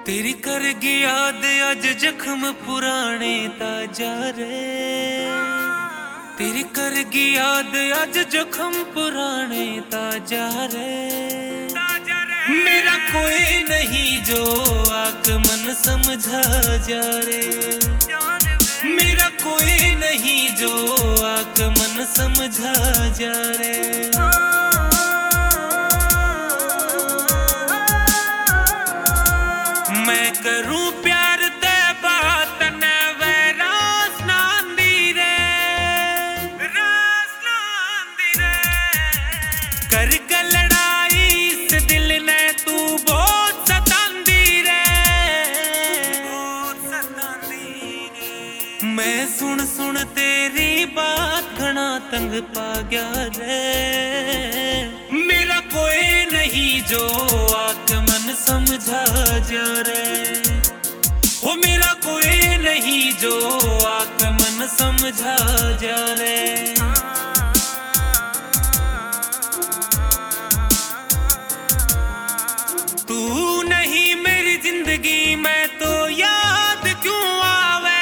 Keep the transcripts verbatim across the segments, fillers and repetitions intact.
तेरी करगी याद अज जख्म पुराने ताजा रे। तेरी करगी याद अज जख्म पुराने ताजा रे। मेरा कोई नहीं जो आक मन समझा जा रे। मेरा कोई नहीं जो आक मन समझा जा रे। मैं करूं प्यार ते बात न वे रास नांदी रे। रास नांदी रे। कर लड़ाई इस दिल ने तू बहुत सतांदी रे। बहुत सतांदी रे। मैं सुन सुन तेरी बात घना तंग पा गया रे। मेरा कोई नहीं जो आक मन समझा जा रे। हो मेरा कोई नहीं जो आक मन समझा जा रे। तू नहीं मेरी जिंदगी में तो याद क्यों आवे।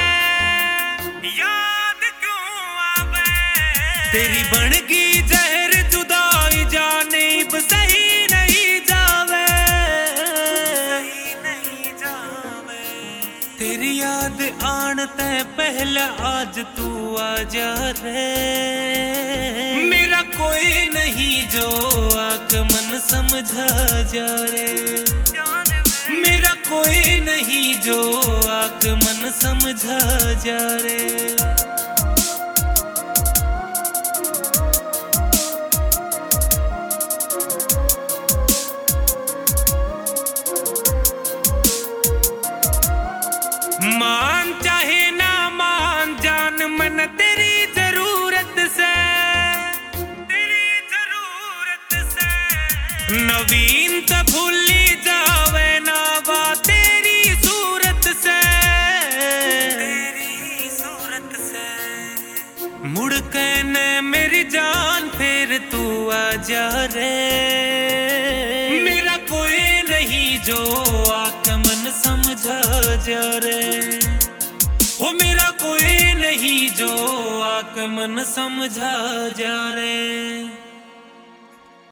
याद क्यों आवे। तेरी बनगी जहर जुदाई जाने सही नहीं जावे। सही नहीं जावे। तेरी याद आन ते पहले आज तू आ जा रे। मेरा कोई नहीं जो आक मन समझा जा रे। मेरा कोई नहीं जो आक मन समझा जा रे। मान चाहे ना मान जान मन तेरी जरूरत से। तेरी जरूरत से। नवीन तो भूली जावे ना बात तेरी सूरत से। तेरी सूरत से। मुड़ के ने मेरी जान फिर तू आ जा रे। मेरा कोई नहीं जो आक मन समझा जा रे। हो मेरा कोई नहीं जो आक मन समझा जा रे।